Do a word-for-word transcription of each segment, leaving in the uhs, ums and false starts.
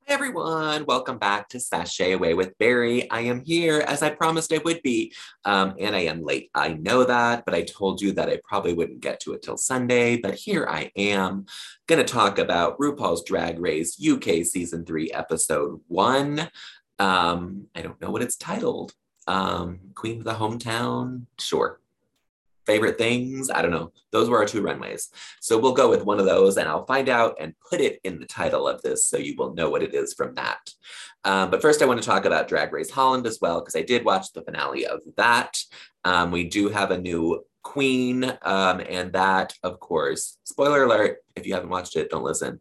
Hi everyone, welcome back to Sashay Away with Barry. I am here as I promised I would be, um, and I am late. I know that, but I told you that I probably wouldn't get to it till Sunday, but here I am, gonna talk about RuPaul's Drag Race U K Season three, Episode one. Um, I don't know what it's titled. Um, Queen of the Hometown? Sure. Favorite things? I don't know. Those were our two runways. So we'll go with one of those and I'll find out and put it in the title of this so you will know what it is from that. Um, but first I want to talk about Drag Race Holland as well, because I did watch the finale of that. Um, we do have a new queen, um, and that, of course, spoiler alert, if you haven't watched it, don't listen.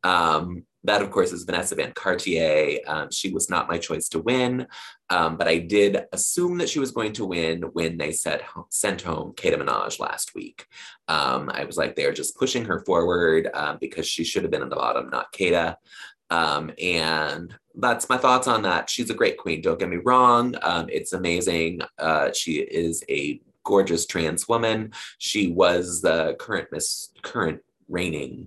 Um, that, of course, is Vanessa Van Cartier. Um, she was not my choice to win, um, but I did assume that she was going to win when they said, sent home Kata Minaj last week. Um, I was like, they're just pushing her forward um, because she should have been on the bottom, not Kata. Um, and that's my thoughts on that. She's a great queen, don't get me wrong. Um, it's amazing. Uh, she is a gorgeous trans woman. She was the current Miss, current reigning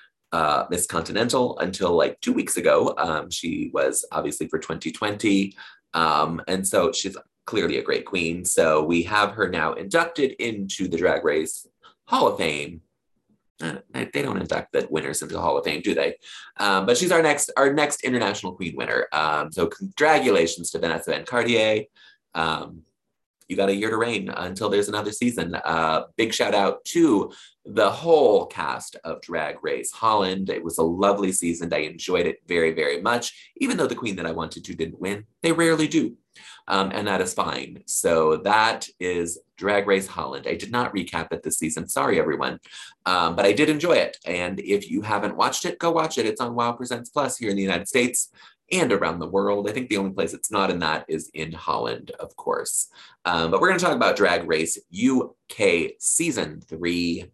uh, Miss Continental until like two weeks ago. Um, she was obviously for twenty twenty. Um, and so she's clearly a great queen. So we have her now inducted into the Drag Race Hall of Fame. Uh, they don't induct the winners into the Hall of Fame, do they? Um, but she's our next our next international queen winner. Um, so congratulations to Vanessa Van Cartier. Um, you got a year to reign until there's another season. Uh, big shout out to the whole cast of Drag Race Holland. It was a lovely season. I enjoyed it very, very much. Even though the queen that I wanted to didn't win, they rarely do. Um, and that is fine. So that is Drag Race Holland. I did not recap it this season. Sorry, everyone. Um, but I did enjoy it. And if you haven't watched it, go watch it. It's on Wow Presents Plus here in the United States and around the world. I think the only place it's not in that is in Holland, of course. Um, but we're going to talk about Drag Race U K Season three.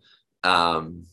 Um,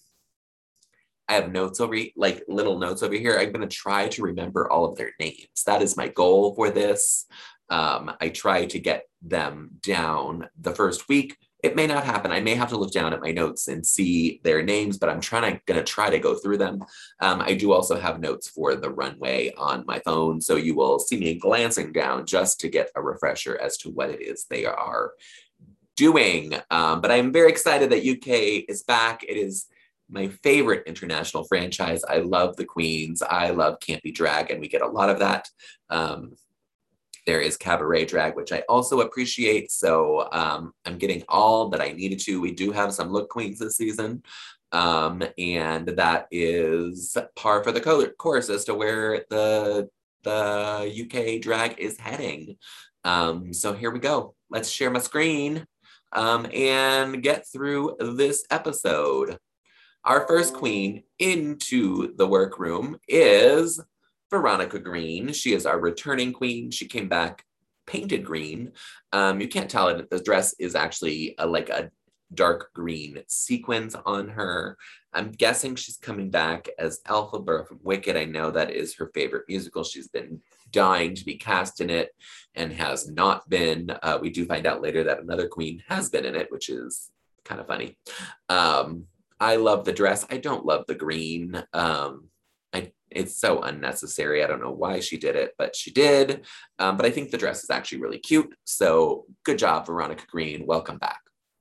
I have notes over, like little notes over here. I'm going to try to remember all of their names. That is my goal for this. Um, I try to get them down the first week. It may not happen. I may have to look down at my notes and see their names, but I'm trying to gonna try to go through them. Um, I do also have notes for the runway on my phone, so you will see me glancing down just to get a refresher as to what it is they are doing. Um, but I'm very excited that U K is back. It is my favorite international franchise. I love the queens. I love campy drag, and we get a lot of that. Um, There is cabaret drag, which I also appreciate. So um, I'm getting all that I needed to. We do have some look queens this season. Um, and that is par for the course as to where the, the U K drag is heading. Um, so here we go. Let's share my screen um, and get through this episode. Our first queen into the workroom is Veronica Green. She is our returning queen. She came back painted green. Um, you can't tell it. The dress is actually a, like a dark green sequins on her. I'm guessing she's coming back as Elphaba from Wicked. I know that is her favorite musical. She's been dying to be cast in it and has not been. Uh, we do find out later that another queen has been in it, which is kind of funny. Um, I love the dress. I don't love the green. Um, I, it's so unnecessary. I don't know why she did it, but she did. Um, but I think the dress is actually really cute. So good job, Veronica Green. Welcome back.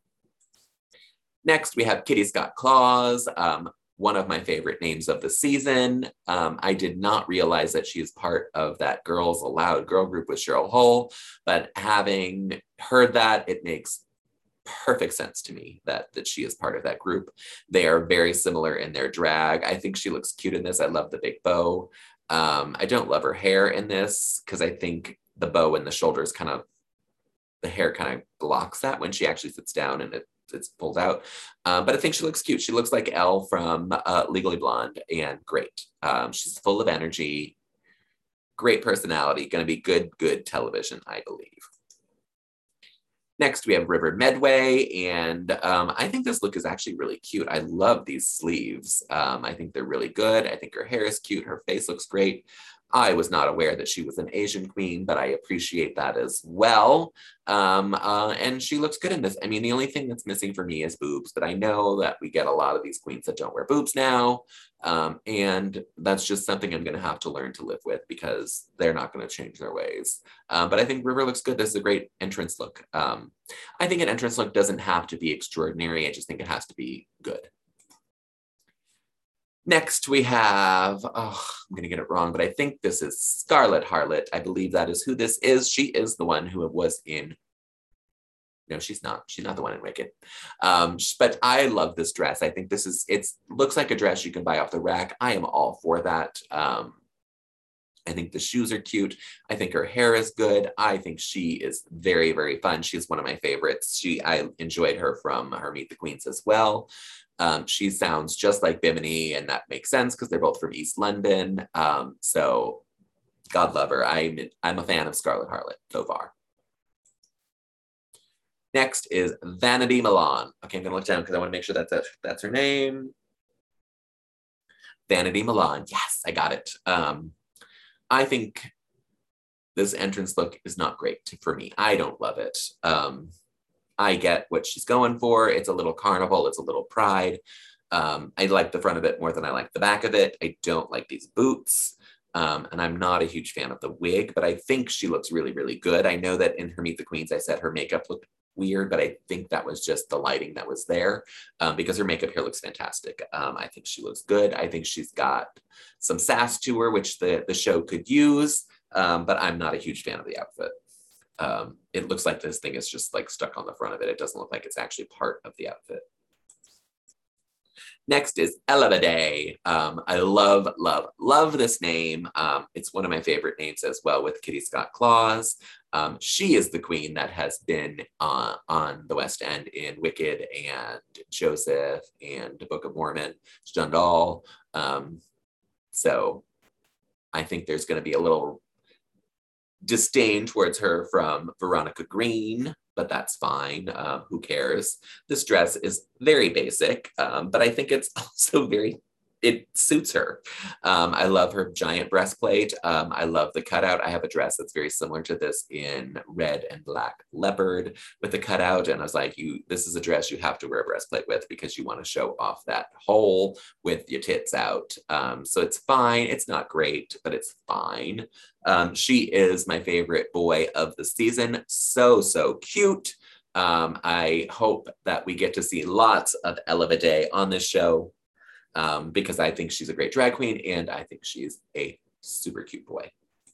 Next, we have Kitty Scott Claus, um, one of my favorite names of the season. Um, I did not realize that she is part of that Girls Aloud girl group with Cheryl Hole, but having heard that, it makes perfect sense to me that that she is part of that group. They are very similar in their drag. I think she looks cute in this. I love the big bow. Um, I don't love her hair in this because I think the bow and the shoulders kind of, the hair kind of blocks that when she actually sits down and it, it's pulled out. Um, but I think she looks cute. She looks like Elle from uh, Legally Blonde and great. Um, she's full of energy, great personality, going to be good, good television, I believe. Next, we have River Medway, and um, I think this look is actually really cute. I love these sleeves. Um, I think they're really good. I think her hair is cute. Her face looks great. I was not aware that she was an Asian queen, but I appreciate that as well. Um, uh, and she looks good in this. I mean, the only thing that's missing for me is boobs, but I know that we get a lot of these queens that don't wear boobs now. Um, and that's just something I'm going to have to learn to live with because they're not going to change their ways. Um, but I think River looks good. This is a great entrance look. Um, I think an entrance look doesn't have to be extraordinary. I just think it has to be good. Next we have, oh, I'm gonna get it wrong, but I think this is Scarlet Harlot. I believe that is who this is. She is the one who was in, no, she's not. She's not the one in Wicked. Um, but I love this dress. I think this is, it looks like a dress you can buy off the rack. I am all for that. Um, I think the shoes are cute. I think her hair is good. I think she is very, very fun. She's one of my favorites. She, I enjoyed her from her Meet the Queens as well. Um, she sounds just like Bimini, and that makes sense because they're both from East London. Um, so God love her. I'm, I'm a fan of Scarlet Harlot so far. Next is Vanity Milan. Okay, I'm gonna look down because I want to make sure that's, a, that's her name. Vanity Milan. Yes, I got it. Um, I think this entrance look is not great for me. I don't love it. Um, I get what she's going for. It's a little carnival. It's a little pride. Um, I like the front of it more than I like the back of it. I don't like these boots. Um, and I'm not a huge fan of the wig, but I think she looks really, really good. I know that in her Meet the Queens, I said her makeup looked weird, but I think that was just the lighting that was there um, because her makeup here looks fantastic. Um, I think she looks good. I think she's got some sass to her, which the, the show could use, um, but I'm not a huge fan of the outfit. Um, it looks like this thing is just like stuck on the front of it. It doesn't look like it's actually part of the outfit. Next is Elevade. Um, I love, love, love this name. Um, it's one of my favorite names as well with Kitty Scott-Claus. Um, she is the queen that has been uh, on the West End in Wicked and Joseph and the Book of Mormon. She's done it all. Um, so I think there's going to be a little disdain towards her from Veronica Green, but that's fine. Uh, who cares? This dress is very basic, um, but I think it's also very, it suits her. Um, I love her giant breastplate. Um, I love the cutout. I have a dress that's very similar to this in red and black leopard with the cutout. And I was like, you, this is a dress you have to wear a breastplate with because you want to show off that hole with your tits out. Um, so it's fine. It's not great, but it's fine. Um, she is my favorite boy of the season. So, so cute. Um, I hope that we get to see lots of Elevade on this show. Um, because I think she's a great drag queen and I think she's a super cute boy.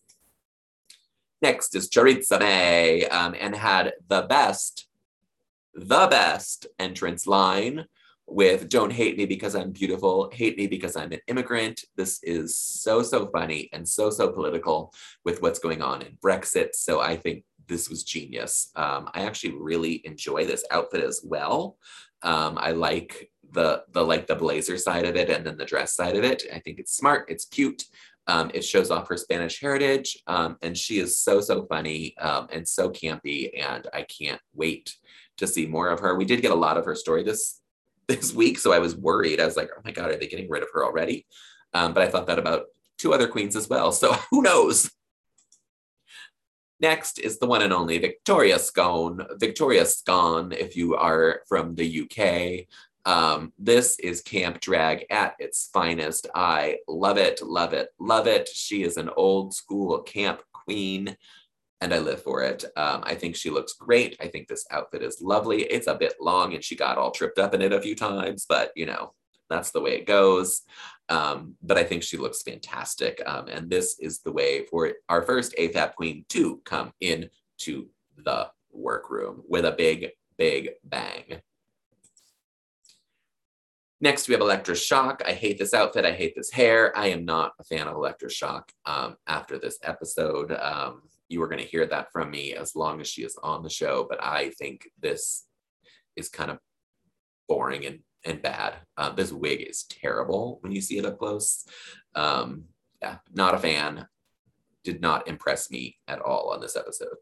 Next is Charitza May, um, and had the best, the best entrance line with "Don't hate me because I'm beautiful, hate me because I'm an immigrant." This is so, so funny and so, so political with what's going on in Brexit. So I think this was genius. Um, I actually really enjoy this outfit as well. Um, I like the, the like the blazer side of it and then the dress side of it. I think it's smart, it's cute. Um, it shows off her Spanish heritage. Um, and she is so, so funny um, and so campy. And I can't wait to see more of her. We did get a lot of her story this, this week. So I was worried. I was like, oh my God, are they getting rid of her already? Um, but I thought that about two other queens as well. So who knows? Next is the one and only Victoria Scone. Victoria Scone, if you are from the U K. Um, this is camp drag at its finest. I love it, love it, love it. She is an old school camp queen and I live for it. Um, I think she looks great. I think this outfit is lovely. It's a bit long and she got all tripped up in it a few times, but you know, that's the way it goes. Um, but I think she looks fantastic. Um, and this is the way for our first A F A B queen to come into the workroom with a big, big bang. Next, we have Electra Shock. I hate this outfit. I hate this hair. I am not a fan of Electra Shock um, after this episode. Um, you are going to hear that from me as long as she is on the show. But I think this is kind of boring and, and bad. Uh, this wig is terrible when you see it up close. Um, yeah, not a fan. Did not impress me at all on this episode.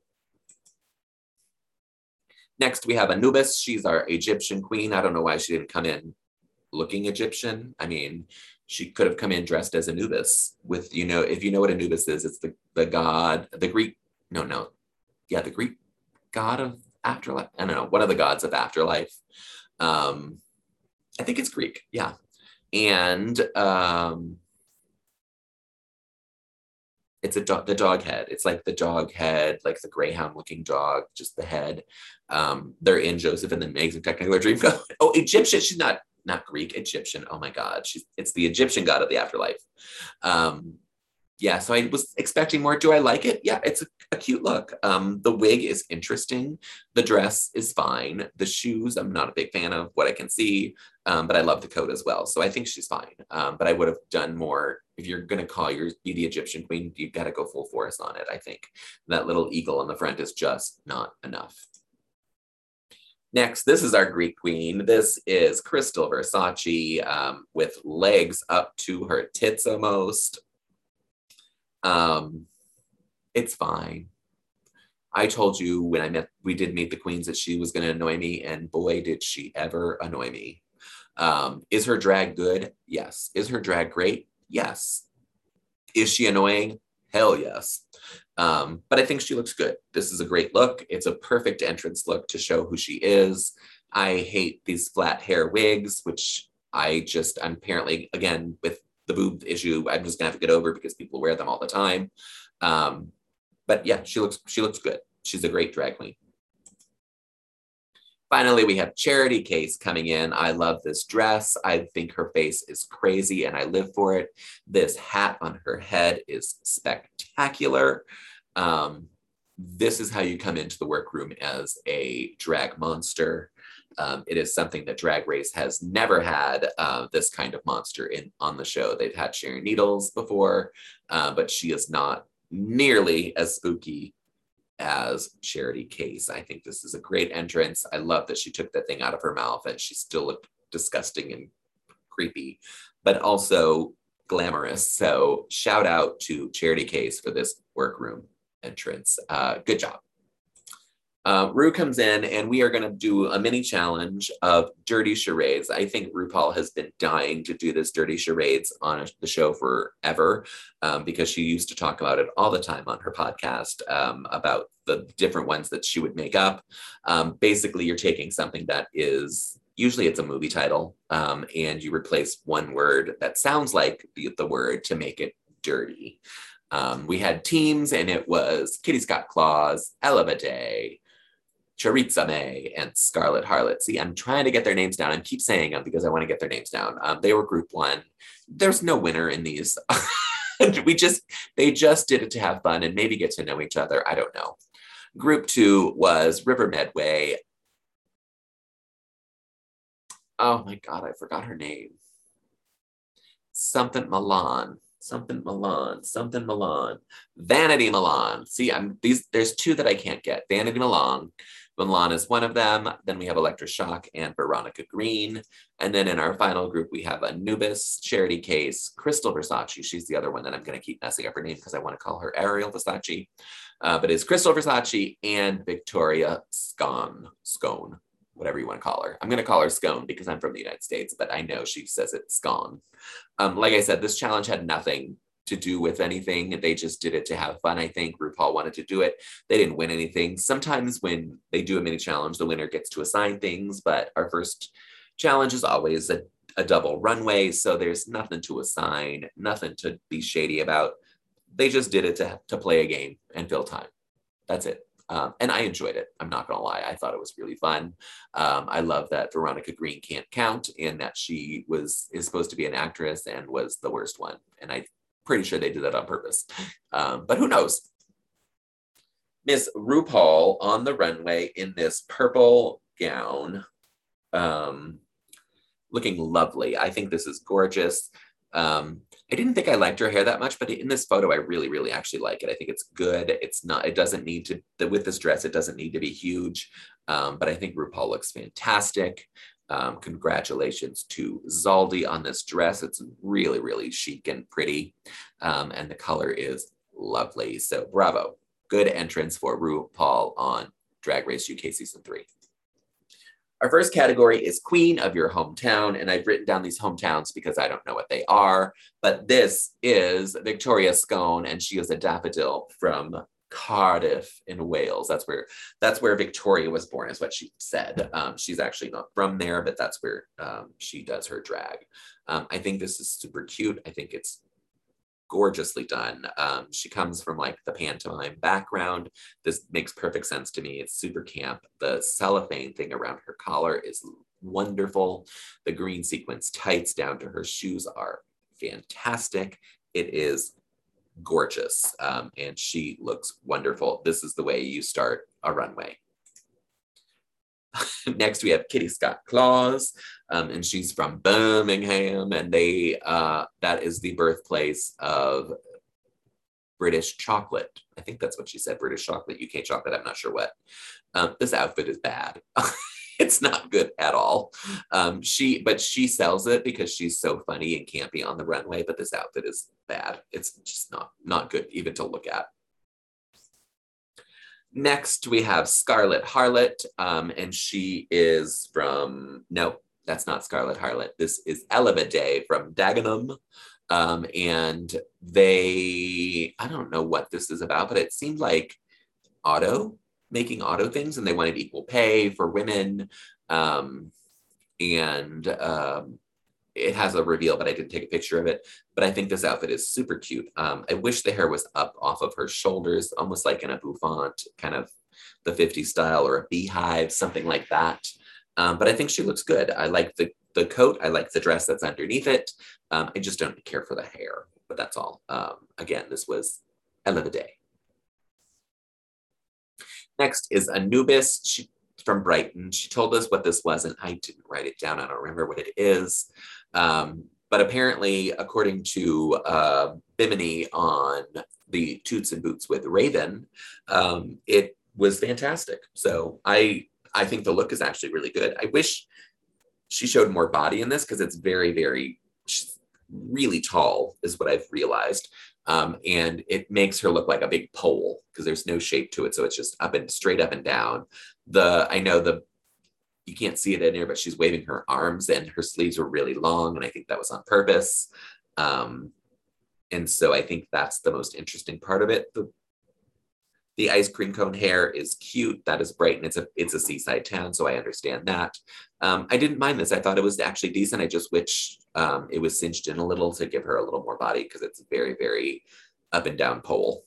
Next, we have Anubis. She's our Egyptian queen. I don't know why she didn't come in looking Egyptian. I mean, she could have come in dressed as Anubis with, you know, if you know what Anubis is, it's the, the god, the Greek, no, no. Yeah, the Greek god of afterlife. I don't know, one of the gods of afterlife. Um, I think it's Greek, yeah. And um, it's a dog, the dog head. It's like the dog head, like the greyhound looking dog, just the head. Um, they're in Joseph and the Amazing Technicolor Dreamcoat. Oh, Egyptian. She's not not Greek, Egyptian. Oh my God, she's it's the Egyptian god of the afterlife. Um, yeah, so I was expecting more. Do I like it? Yeah, it's a, a cute look. Um, the wig is interesting. The dress is fine. The shoes, I'm not a big fan of what I can see, um, but I love the coat as well. So I think she's fine. Um, but I would have done more. If you're gonna call your you the Egyptian queen, you've got to go full force on it. I think that little eagle on the front is just not enough. Next, this is our Greek queen. This is Crystal Versace um, with legs up to her tits almost. Um, it's fine. I told you when I met, we did meet the queens that she was going to annoy me, and boy, did she ever annoy me. Um, is her drag good? Yes. Is her drag great? Yes. Is she annoying? Hell yes. Um, but I think she looks good. This is a great look. It's a perfect entrance look to show who she is. I hate these flat hair wigs, which I just, I'm apparently, again, with the boob issue, I'm just gonna have to get over because people wear them all the time. Um, but yeah, she looks, she looks good. She's a great drag queen. Finally, we have Charity Kase coming in. I love this dress. I think her face is crazy and I live for it. This hat on her head is spectacular. Um, this is how you come into the workroom as a drag monster. Um, it is something that Drag Race has never had, uh, this kind of monster in on the show. They've had Sharon Needles before, uh, but she is not nearly as spooky as Charity Kase. I think this is a great entrance. I love that she took that thing out of her mouth and she still looked disgusting and creepy, but also glamorous. So shout out to Charity Kase for this workroom entrance. Uh, good job. Uh, Ru comes in and we are going to do a mini challenge of dirty charades. I think RuPaul has been dying to do this dirty charades on the show forever um, because she used to talk about it all the time on her podcast um, about the different ones that she would make up. Um, basically, you're taking something that is, usually it's a movie title, um, and you replace one word that sounds like the, the word to make it dirty. Um, we had teams and it was Kitty Scott Claus, Ella Day, Charitza May, and Scarlet Harlot. See, I'm trying to get their names down. I keep saying them because I want to get their names down. Um, they were group one. There's no winner in these. we just, they just did it to have fun and maybe get to know each other. I don't know. Group two was River Medway. Oh my God, I forgot her name. Something Milan. Something Milan, something Milan, Vanity Milan. See, I'm these. There's two that I can't get. Vanity Milan, Milan is one of them. Then we have Electra Shock and Veronica Green. And then in our final group, we have Anubis, Charity Kase, Crystal Versace. She's the other one that I'm going to keep messing up her name because I want to call her Ariel Versace. Uh, but it's Crystal Versace and Victoria Scone. Scone. Whatever you want to call her. I'm going to call her Scone because I'm from the United States, but I know she says it's Scone. Um, like I said, this challenge had nothing to do with anything. They just did it to have fun. I think RuPaul wanted to do it. They didn't win anything. Sometimes when they do a mini challenge, the winner gets to assign things, but our first challenge is always a, a double runway. So there's nothing to assign, nothing to be shady about. They just did it to, to play a game and fill time. That's it. Um, and I enjoyed it. I'm not gonna lie. I thought it was really fun. Um, I love that Veronica Green can't count and that she was is supposed to be an actress and was the worst one. And I'm pretty sure they did that on purpose. Um, but who knows? Miss RuPaul on the runway in this purple gown, um, looking lovely. I think this is gorgeous. Um, I didn't think I liked her hair that much, but in this photo, I really, really actually like it. I think it's good. It's not, it doesn't need to, with this dress, it doesn't need to be huge. Um, but I think RuPaul looks fantastic. Um, congratulations to Zaldi on this dress. It's really, really chic and pretty. Um, and the color is lovely. So bravo. Good entrance for RuPaul on Drag Race U K Season three. Our first category is Queen of Your Hometown, and I've written down these hometowns because I don't know what they are, but this is Victoria Scone, and she is a daffodil from Cardiff in Wales. That's where that's where Victoria was born, is what she said. Um, she's actually not from there, but that's where um, she does her drag. Um, I think this is super cute. I think it's gorgeously done. Um, she comes from like the pantomime background. This makes perfect sense to me. It's super camp. The cellophane thing around her collar is wonderful. The green sequins tights down to her shoes are fantastic. It is gorgeous, um, and she looks wonderful. This is the way you start a runway. Next, we have Kitty Scott Claus, um, and she's from Birmingham, and they uh, that is the birthplace of British chocolate. I think that's what she said, British chocolate, U K chocolate, I'm not sure what. Um, this outfit is bad. It's not good at all. Um, she, but she sells it because she's so funny and campy on the runway, but this outfit is bad. It's just not, not good even to look at. Next, we have Scarlet Harlot, um, and she is from, no, that's not Scarlet Harlot. This is Elevade from Dagenham. Um, and they, I don't know what this is about, but it seemed like auto, making auto things, and they wanted equal pay for women. Um, and um, it has a reveal, but I didn't take a picture of it. But I think this outfit is super cute. Um, I wish the hair was up off of her shoulders, almost like in a bouffant, kind of the fifties style, or a beehive, something like that. Um, but I think she looks good. I like the, the coat. I like the dress that's underneath it. Um, I just don't care for the hair, but that's all. Um, again, this was Elevade. Next is Anubis. She, from Brighton. She told us what this was, and I didn't write it down. I don't remember what it is. Um, but apparently, according to uh, Bimini on the Toots and Boots with Raven, um, it was fantastic. So I, I think the look is actually really good. I wish she showed more body in this because it's very, very, she's really tall is what I've realized. Um, and it makes her look like a big pole because there's no shape to it. So it's just up and straight up and down. The, I know the, you can't see it in here, but she's waving her arms and her sleeves were really long. And I think that was on purpose. Um, and so I think that's the most interesting part of it. The, the ice cream cone hair is cute. That is Brighton. It's a, it's a seaside town, so I understand that. Um, I didn't mind this. I thought it was actually decent. I just wish um, it was cinched in a little to give her a little more body because it's very, very up and down pole.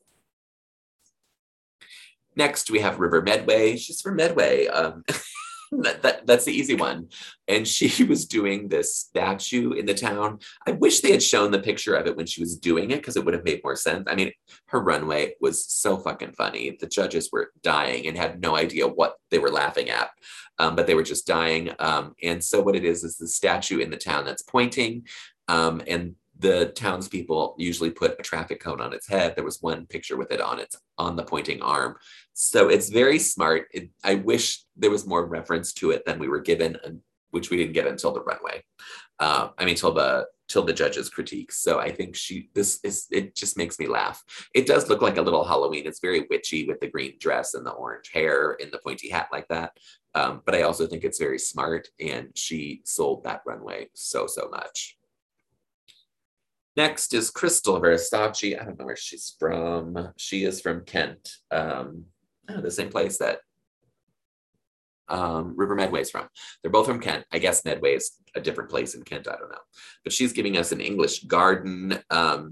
Next, we have River Medway. She's from Medway. Um, that, that, that's the easy one. And she was doing this statue in the town. I wish they had shown the picture of it when she was doing it because it would have made more sense. I mean, her runway was so fucking funny. The judges were dying and had no idea what they were laughing at, um, but they were just dying. Um, and so what it is, is the statue in the town that's pointing, um, and the townspeople usually put a traffic cone on its head. There was one picture with it on its on the pointing arm. So it's very smart. It, I wish there was more reference to it than we were given, which we didn't get until the runway. Uh, I mean, till the till the judges' critiques. So I think she this is it just makes me laugh. It does look like a little Halloween. It's very witchy with the green dress and the orange hair and the pointy hat like that. Um, but I also think it's very smart, and she sold that runway so so much. Next is Crystal Versace. I don't know where she's from. She is from Kent, um, oh, the same place that um, River Medway is from. They're both from Kent. I guess Medway is a different place in Kent. I don't know. But she's giving us an English garden. Um,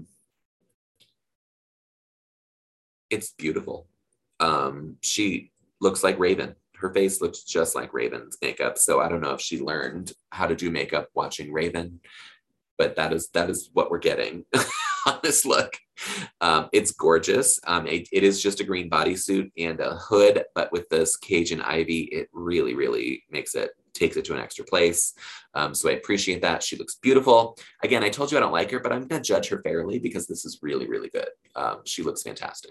it's beautiful. Um, she looks like Raven. Her face looks just like Raven's makeup. So I don't know if she learned how to do makeup watching Raven. But that is that is what we're getting on this look. Um, it's gorgeous. Um, it, it is just a green bodysuit and a hood, but with this Cajun ivy, it really, really makes it, takes it to an extra place. Um, so I appreciate that. She looks beautiful. Again, I told you I don't like her, but I'm gonna judge her fairly because this is really, really good. Um, she looks fantastic.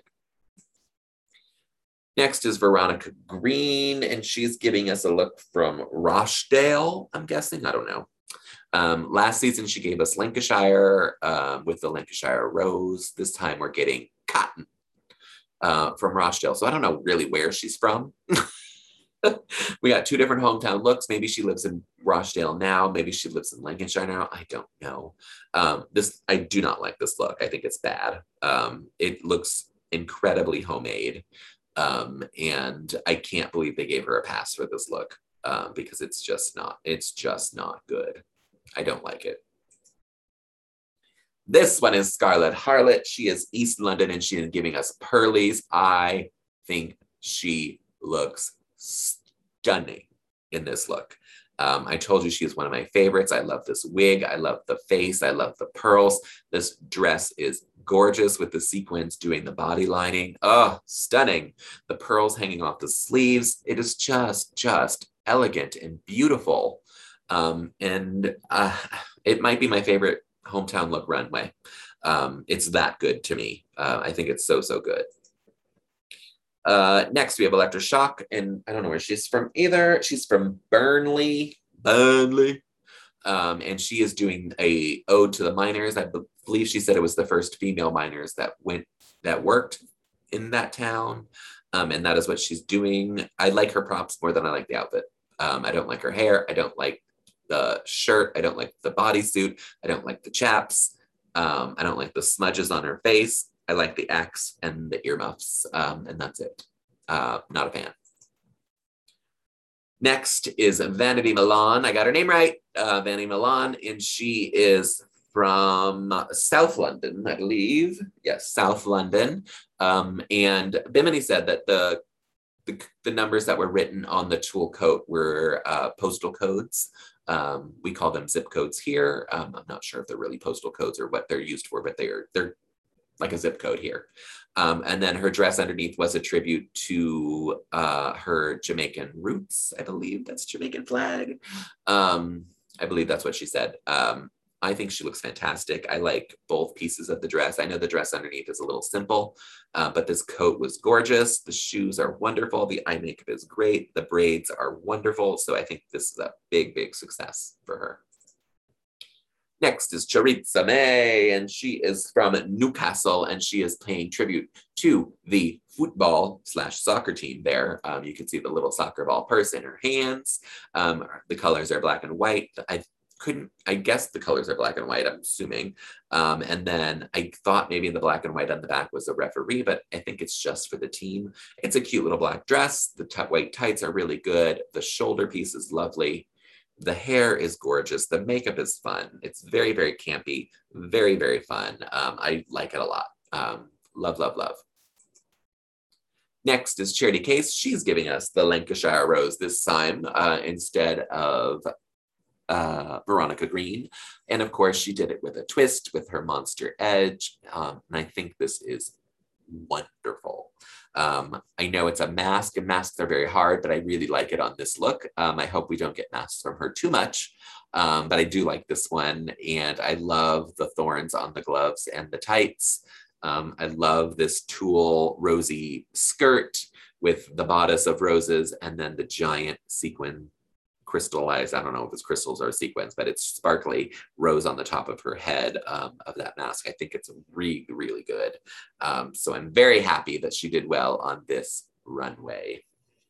Next is Veronica Green, and she's giving us a look from Rochdale, I'm guessing, I don't know. Um, last season, she gave us Lancashire um, with the Lancashire Rose. This time we're getting Cotton uh, from Rochdale. So I don't know really where she's from. We got two different hometown looks. Maybe she lives in Rochdale now. Maybe she lives in Lancashire now. I don't know. Um, this I do not like this look. I think it's bad. Um, it looks incredibly homemade. Um, and I can't believe they gave her a pass for this look um, because it's just not, it's just not good. I don't like it. This one is Scarlet Harlot. She is East London and she is giving us pearlies. I think she looks stunning in this look. Um, I told you she is one of my favorites. I love this wig. I love the face. I love the pearls. This dress is gorgeous with the sequins doing the body lining. Oh, stunning. The pearls hanging off the sleeves. It is just, just elegant and beautiful. Um, and uh, it might be my favorite hometown look runway. Um, it's that good to me. Uh, I think it's so, so good. Uh, next, we have Electra Shock, and I don't know where she's from either. She's from Burnley, Burnley, um, and she is doing a ode to the miners. I be believe she said it was the first female miners that went that worked in that town, um, and that is what she's doing. I like her props more than I like the outfit. Um, I don't like her hair. I don't like the shirt. I don't like the bodysuit. I don't like the chaps. Um, I don't like the smudges on her face. I like the axe and the earmuffs, um, and that's it. Uh, not a fan. Next is Vanity Milan. I got her name right, uh, Vanity Milan, and she is from South London, I believe. Yes, South London. Um, and Bimini said that the, the the numbers that were written on the tulle coat were uh, postal codes. Um, we call them zip codes here. Um, I'm not sure if they're really postal codes or what they're used for, but they're they're like a zip code here. Um, and then her dress underneath was a tribute to uh, her Jamaican roots. I believe that's Jamaican flag. Um, I believe that's what she said. Um, I think she looks fantastic. I like both pieces of the dress. I know the dress underneath is a little simple, uh, but this coat was gorgeous. The shoes are wonderful. The eye makeup is great. The braids are wonderful. So I think this is a big, big success for her. Next is Charitza May, and she is from Newcastle, and she is paying tribute to the football slash soccer team there. Um, you can see the little soccer ball purse in her hands. Um, the colors are black and white. I couldn't, I guess the colors are black and white, I'm assuming. Um, and then I thought maybe the black and white on the back was a referee, but I think it's just for the team. It's a cute little black dress. The white tights are really good. The shoulder piece is lovely. The hair is gorgeous. The makeup is fun. It's very, very campy, very, very fun. Um, I like it a lot. Um, love, love, love. Next is Charity Case. She's giving us the Lancashire Rose this time uh, instead of uh, Veronica Green. And of course, she did it with a twist with her monster edge. Um, and I think this is wonderful. Um, I know it's a mask and masks are very hard, but I really like it on this look. Um, I hope we don't get masks from her too much, um, but I do like this one. And I love the thorns on the gloves and the tights. Um, I love this tulle rosy skirt with the bodice of roses and then the giant sequin crystallized, I don't know if it's crystals or sequins, but it's sparkly rose on the top of her head um, of that mask. I think it's really, really good. Um, so I'm very happy that she did well on this runway.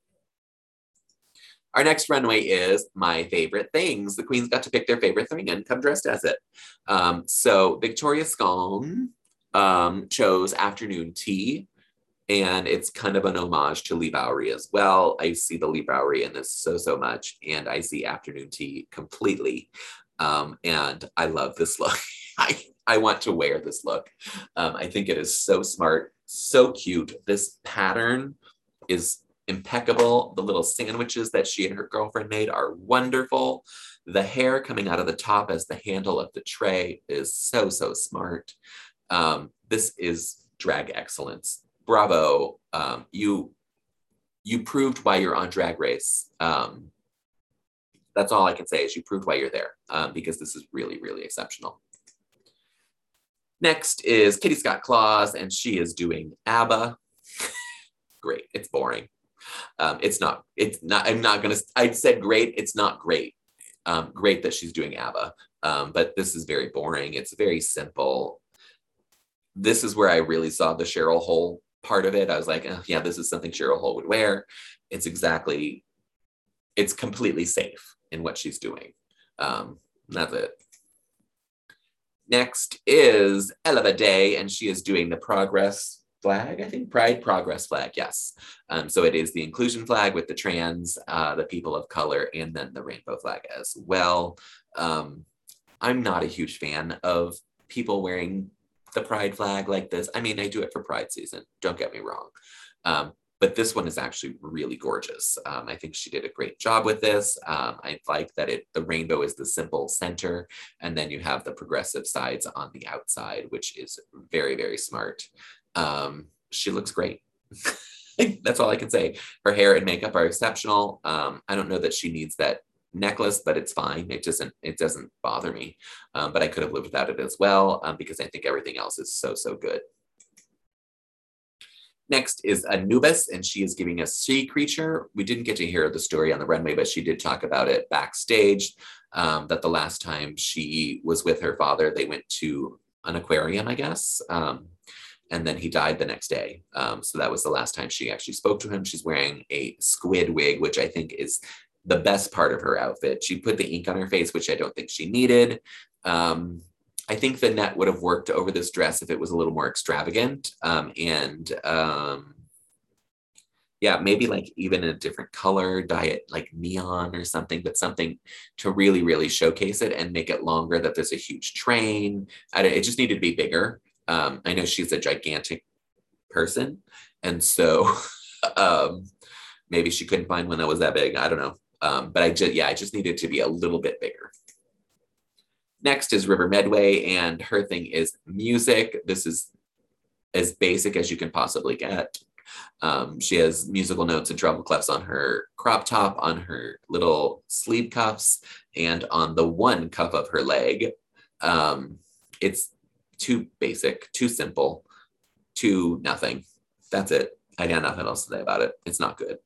Our next runway is My Favorite Things. The queens got to pick their favorite thing and come dressed as it. Um, so Victoria Scone um, chose Afternoon Tea. And it's kind of an homage to Leigh Bowery as well. I see the Leigh Bowery in this so, so much. And I see Afternoon Tea completely. Um, and I love this look. I, I want to wear this look. Um, I think it is so smart, so cute. This pattern is impeccable. The little sandwiches that she and her girlfriend made are wonderful. The hair coming out of the top as the handle of the tray is so, so smart. Um, this is drag excellence. Bravo, um, you you proved why you're on Drag Race. Um, that's all I can say is you proved why you're there um, because this is really, really exceptional. Next is Kitty Scott Claus, and she is doing ABBA. Great, it's boring. Um, it's not, it's not, I'm not gonna, I said great, it's not great. Um, great that she's doing ABBA, um, but this is very boring. It's very simple. This is where I really saw the Cheryl Hole part of it. I was like, oh, yeah, this is something Cheryl Hole would wear. It's exactly it's completely safe in what she's doing. Um, that's it. Next is Elevade, and she is doing the progress flag, I think, Pride Progress flag, yes. Um, so it is the inclusion flag with the trans, uh, the people of color, and then the rainbow flag as well. Um, I'm not a huge fan of people wearing the pride flag like this. I mean, I do it for Pride season, don't get me wrong. Um, but this one is actually really gorgeous. Um, I think she did a great job with this. Um, I like that it the rainbow is the simple center, and then you have the progressive sides on the outside, which is very, very smart. Um, she looks great. That's all I can say. Her hair and makeup are exceptional. Um, I don't know that she needs that necklace, but it's fine. It doesn't, it doesn't bother me. Um, but I could have lived without it as well, um, because I think everything else is so, so good. Next is Anubis, and she is giving a sea creature. We didn't get to hear the story on the runway, but she did talk about it backstage, um, that the last time she was with her father, they went to an aquarium, I guess. Um, and then he died the next day. Um, so that was the last time she actually spoke to him. She's wearing a squid wig, which I think is the best part of her outfit. She put the ink on her face, which I don't think she needed. Um, I think the net would have worked over this dress if it was a little more extravagant. Um, and um, yeah, maybe like even a different color, dye it like neon or something, but something to really, really showcase it and make it longer, that there's a huge train. I, it just needed to be bigger. Um, I know she's a gigantic person, and so um, maybe she couldn't find one that was that big. I don't know. Um, but I just, yeah, I just needed to be a little bit bigger. Next is River Medway, and her thing is music. This is as basic as you can possibly get. Um, she has musical notes and treble clefs on her crop top, on her little sleeve cuffs, and on the one cuff of her leg. Um, it's too basic, too simple, too nothing. That's it. I got nothing else to say about it. It's not good.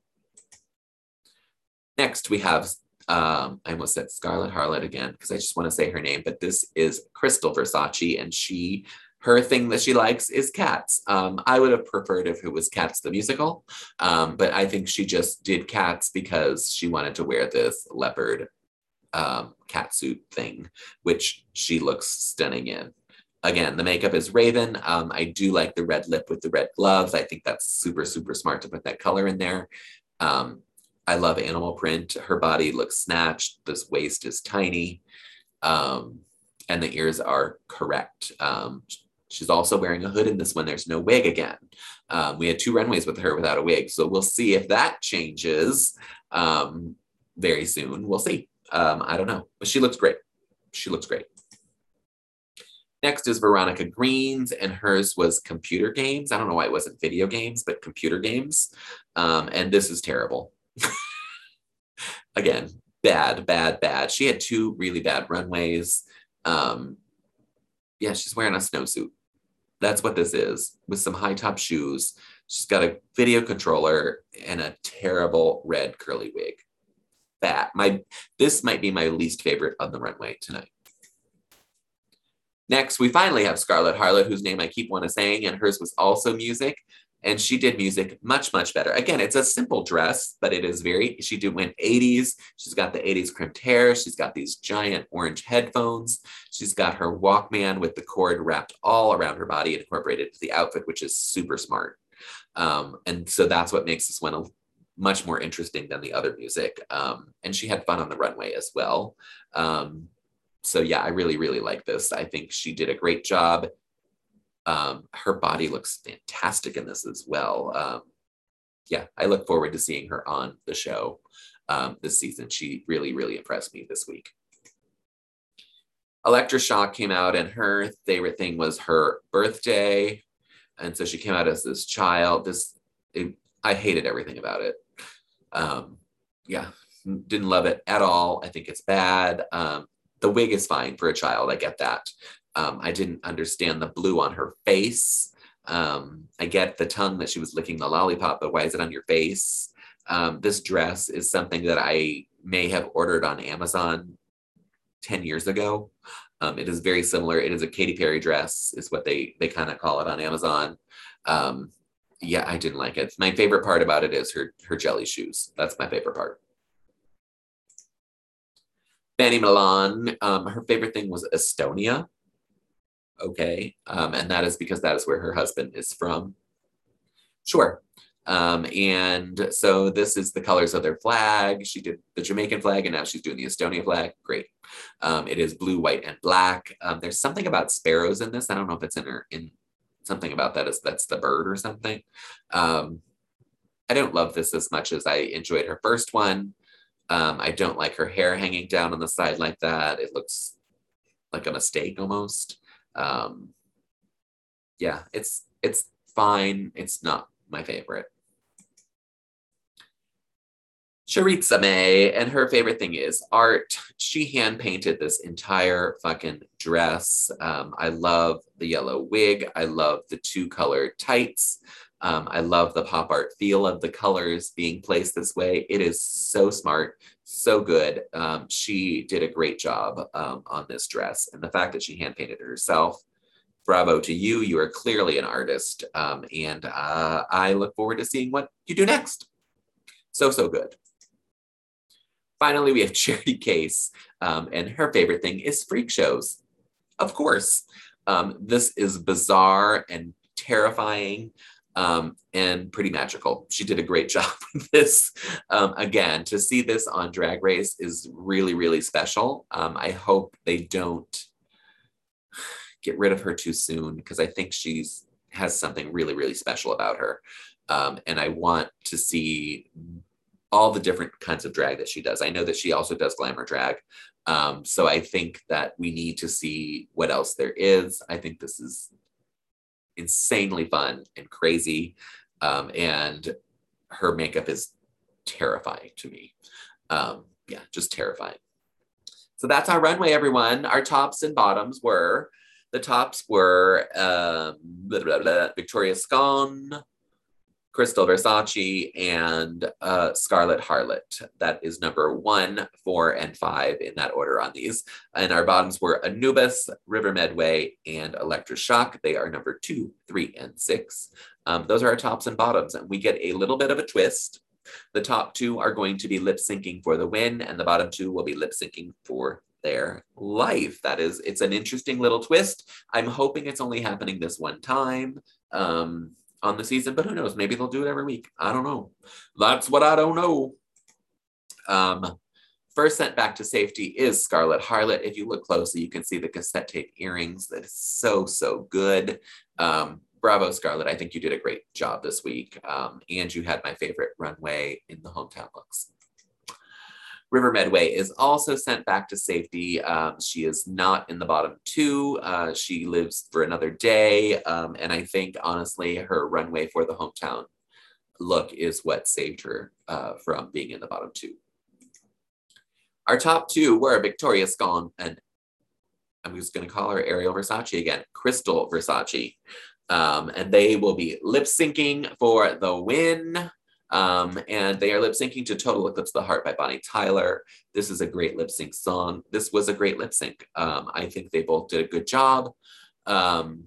Next, we have, um, I almost said Scarlet Harlot again, because I just want to say her name, but this is Crystal Versace, and she, her thing that she likes is cats. Um, I would have preferred if it was Cats the musical, um, but I think she just did Cats because she wanted to wear this leopard um, cat suit thing, which she looks stunning in. Again, the makeup is Raven. Um, I do like the red lip with the red gloves. I think that's super, super smart to put that color in there. Um, I love animal print. Her body looks snatched. This waist is tiny. Um, and the ears are correct. Um, she's also wearing a hood in this one. There's no wig again. Um, we had two runways with her without a wig. So we'll see if that changes um, very soon. We'll see. Um, I don't know. But she looks great. She looks great. Next is Veronica Green's, and hers was computer games. I don't know why it wasn't video games, but computer games. Um, and this is terrible. Again, bad, bad, bad. She had two really bad runways. Um, yeah, she's wearing a snowsuit. That's what this is, with some high top shoes. She's got a video controller and a terrible red curly wig. That, my, this might be my least favorite on the runway tonight. Next, we finally have Scarlet Harlot, whose name I keep wanting to saying, and hers was also music. And she did music much, much better. Again, it's a simple dress, but it is very, she did went eighties. She's got the eighties crimped hair. She's got these giant orange headphones. She's got her Walkman with the cord wrapped all around her body and incorporated into the outfit, which is super smart. Um, and so that's what makes this one a, much more interesting than the other music. Um, and she had fun on the runway as well. Um, so yeah, I really, really like this. I think she did a great job. Um, her body looks fantastic in this as well. Um, yeah, I look forward to seeing her on the show um, this season. She really, really impressed me this week. Electra Shock came out, and her favorite thing was her birthday. And so she came out as this child. This, it, I hated everything about it. Um, yeah, didn't love it at all. I think it's bad. Um, the wig is fine for a child. I get that. Um, I didn't understand the blue on her face. Um, I get the tongue that she was licking the lollipop, but why is it on your face? Um, this dress is something that I may have ordered on Amazon ten years ago. Um, it is very similar. It is a Katy Perry dress, is what they, they kind of call it on Amazon. Um, yeah, I didn't like it. My favorite part about it is her, her jelly shoes. That's my favorite part. Fanny Milan, um, her favorite thing was Estonia. Okay, um, and that is because that is where her husband is from. Sure. Um, and so this is the colors of their flag. She did the Jamaican flag and now she's doing the Estonia flag. Great. Um, it is blue, white, and black. Um, there's something about sparrows in this. I don't know if it's in her in something about that is that's the bird or something. Um, I don't love this as much as I enjoyed her first one. Um, I don't like her hair hanging down on the side like that. It looks like a mistake almost. Um, yeah, it's it's fine. It's not my favorite. Charitza May, and her favorite thing is art. She hand painted this entire fucking dress. Um, I love the yellow wig. I love the two colored tights. Um, I love the pop art feel of the colors being placed this way. It is so smart, so good. Um, she did a great job um, on this dress. And the fact that she hand painted it herself, bravo to you. You are clearly an artist. Um, and uh, I look forward to seeing what you do next. So, so good. Finally, we have Charity Case, um, and her favorite thing is freak shows. Of course. Um, this is bizarre and terrifying um, and pretty magical. She did a great job with this. Um, again, to see this on Drag Race is really, really special. Um, I hope they don't get rid of her too soon because I think she's has something really, really special about her. Um, and I want to see all the different kinds of drag that she does. I know that she also does glamour drag. Um, so I think that we need to see what else there is. I think this is insanely fun and crazy. Um, and her makeup is terrifying to me. Um, yeah, just terrifying. So that's our runway, everyone. Our tops and bottoms were, the tops were um, blah, blah, blah, Victoria Scone, Crystal Versace, and uh, Scarlet Harlot. That is number one, four, and five in that order on these. And our bottoms were Anubis, River Medway, and Electra Shock. They are number two, three, and six. Um, those are our tops and bottoms, and we get a little bit of a twist. The top two are going to be lip syncing for the win, and the bottom two will be lip syncing for their life. That is, it's an interesting little twist. I'm hoping it's only happening this one time. Um, on the season, but who knows? Maybe they'll do it every week. I don't know. That's what I don't know. Um, first sent back to safety is Scarlet Harlot. If you look closely, you can see the cassette tape earrings. That is so, so good. Um, bravo, Scarlet. I think you did a great job this week. Um, and you had my favorite runway in the hometown looks. River Medway is also sent back to safety. Um, she is not in the bottom two. Uh, she lives for another day. Um, and I think, honestly, her runway for the hometown look is what saved her uh, from being in the bottom two. Our top two were Victoria Scone and I'm just going to call her Ariel Versace again, Crystal Versace. Um, and they will be lip syncing for the win. Um, and they are lip syncing to Total Eclipse of the Heart by Bonnie Tyler. This is a great lip sync song. This was a great lip sync. Um, I think they both did a good job. Um,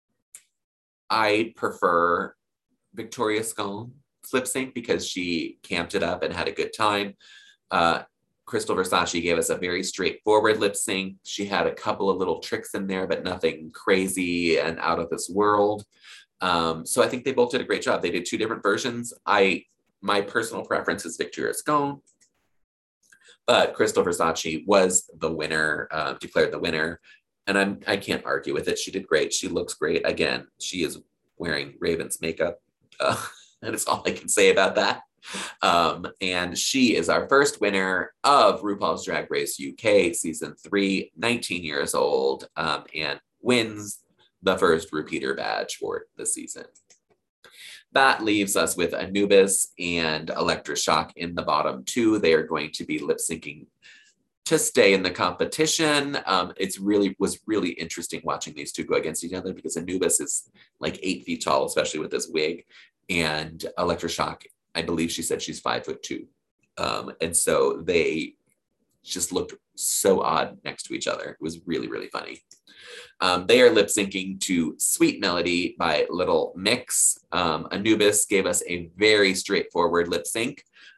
I prefer Victoria Scone's lip sync because she camped it up and had a good time. Uh, Crystal Versace gave us a very straightforward lip sync. She had a couple of little tricks in there, but nothing crazy and out of this world. Um, so I think they both did a great job. They did two different versions. I My personal preference is Victoria Scone, but Crystal Versace was the winner, uh, declared the winner, and I'm, I can't argue with it. She did great. She looks great. Again, she is wearing Raven's makeup. Uh, that is all I can say about that. Um, and she is our first winner of RuPaul's Drag Race U K season three, nineteen years old, um, and wins the first repeater badge for the season. That leaves us with Anubis and Electra Shock in the bottom two. They are going to be lip syncing to stay in the competition. Um, it's really was really interesting watching these two go against each other because Anubis is like eight feet tall, especially with this wig, and Electra Shock, I believe she said she's five foot two, um, and so they just looked so odd next to each other. It was really, really funny. Um, they are lip syncing to Sweet Melody by Little Mix. Um, Anubis gave us a very straightforward lip sync.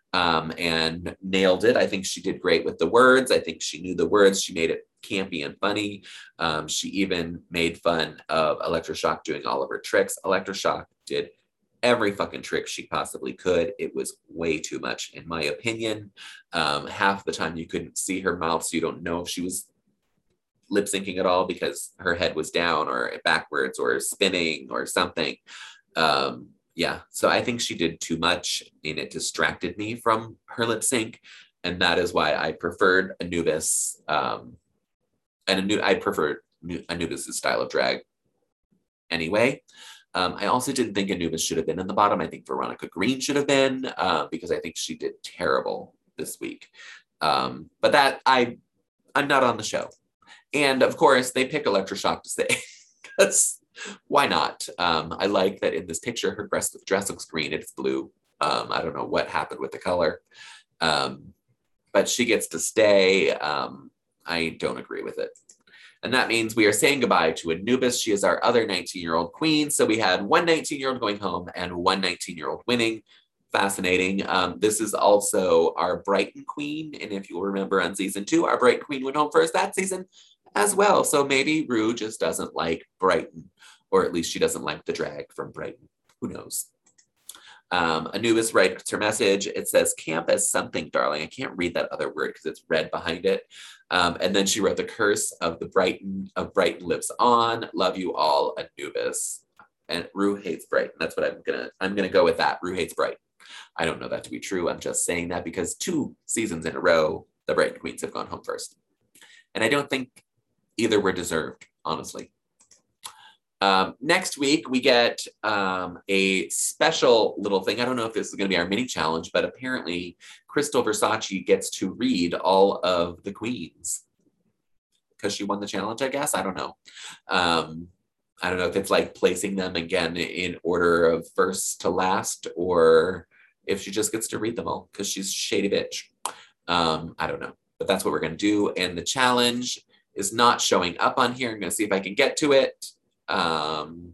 um, and nailed it. I think she did great with the words. I think she knew the words. She made it campy and funny. Um, she even made fun of Electroshock doing all of her tricks. Electroshock did every fucking trick she possibly could. It was way too much, in my opinion. Um, half the time you couldn't see her mouth, so you don't know if she was lip syncing at all because her head was down or backwards or spinning or something. Um, yeah, so I think she did too much and it distracted me from her lip sync. And that is why I preferred Anubis. Um, and Anu- I preferred Anubis' style of drag anyway. Um, I also didn't think Anubis should have been in the bottom. I think Veronica Green should have been uh, because I think she did terrible this week. Um, but that I, I'm not on the show. And of course, they pick Electroshock to say, because why not? Um, I like that in this picture, her dress, dress looks green, it's blue. Um, I don't know what happened with the color. Um, but she gets to stay. Um, I don't agree with it. And that means we are saying goodbye to Anubis. She is our other nineteen-year-old queen. So we had one nineteen-year-old going home and one nineteen-year-old winning. Fascinating. Um, this is also our Brighton queen. And if you'll remember on season two, our Brighton queen went home first that season as well. So maybe Rue just doesn't like Brighton, or at least she doesn't like the drag from Brighton. Who knows? Um, Anubis writes her message. It says camp as something, darling. I can't read that other word because it's red behind it. Um, and then she wrote the curse of the Brighton of Brighton lives on. Love you all, Anubis. And Rue hates Brighton. That's what I'm gonna. I'm gonna go with that. Rue hates Brighton. I don't know that to be true. I'm just saying that because two seasons in a row, the Brighton Queens have gone home first, and I don't think either were deserved, honestly. Um, next week, we get um, a special little thing. I don't know if this is going to be our mini challenge, but apparently Crystal Versace gets to read all of the queens because she won the challenge, I guess. I don't know. Um, I don't know if it's like placing them again in order of first to last, or if she just gets to read them all because she's shady bitch. Um, I don't know, but that's what we're going to do. And the challenge is not showing up on here. I'm going to see if I can get to it. Um,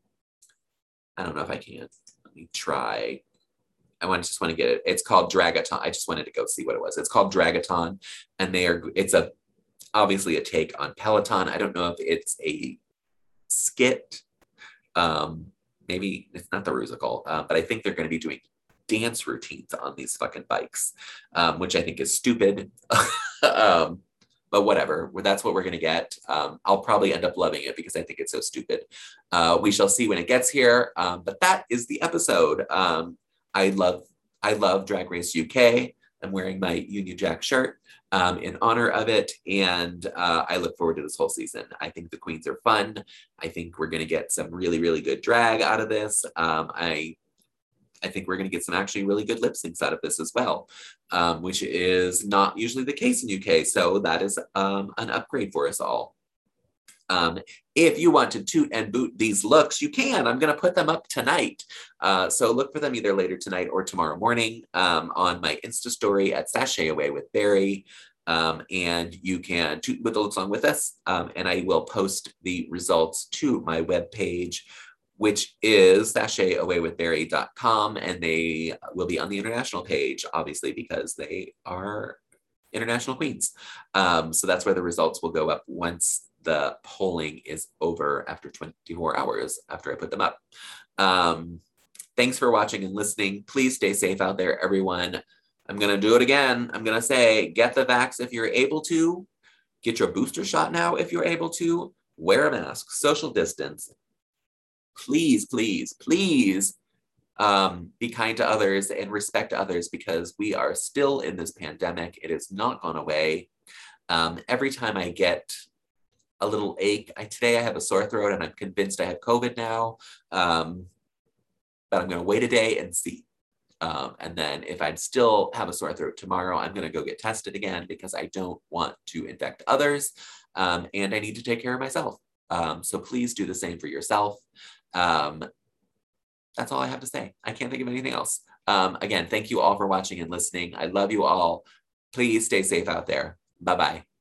I don't know if I can. Let me try. I want to just want to get it. It's called Dragaton. I just wanted to go see what it was. It's called Dragaton, and they are. It's a obviously a take on Peloton. I don't know if it's a skit. Um, maybe it's not the musical, uh, but I think they're going to be doing dance routines on these fucking bikes, um, which I think is stupid. um, But whatever, that's what we're going to get. Um, I'll probably end up loving it because I think it's so stupid. Uh, we shall see when it gets here. Um, but that is the episode. Um, I love, I love Drag Race U K. I'm wearing my Union Jack shirt um, in honor of it. And uh, I look forward to this whole season. I think the queens are fun. I think we're going to get some really, really good drag out of this. Um, I I think we're going to get some actually really good lip syncs out of this as well, um, which is not usually the case in U K. So that is um, an upgrade for us all. Um, if you want to toot and boot these looks, you can. I'm going to put them up tonight. Uh, so look for them either later tonight or tomorrow morning um, on my Insta story at Sashay Away with Barry. Um, and you can toot with the looks along with us. Um, and I will post the results to my webpage, which is sashay away with barry dot com, and they will be on the international page, obviously, because they are international queens. Um, so that's where the results will go up once the polling is over after twenty-four hours after I put them up. Um, thanks for watching and listening. Please stay safe out there, everyone. I'm gonna do it again. I'm gonna say, get the vax if you're able to, get your booster shot now if you're able to, wear a mask, social distance. Please, please, please um, be kind to others and respect others because we are still in this pandemic. It has not gone away. Um, every time I get a little ache, I, today I have a sore throat and I'm convinced I have COVID now, um, but I'm going to wait a day and see. Um, and then if I still have a sore throat tomorrow, I'm going to go get tested again because I don't want to infect others um, and I need to take care of myself. Um, so please do the same for yourself. Um, that's all I have to say. I can't think of anything else. Um, again, thank you all for watching and listening. I love you all. Please stay safe out there. Bye-bye.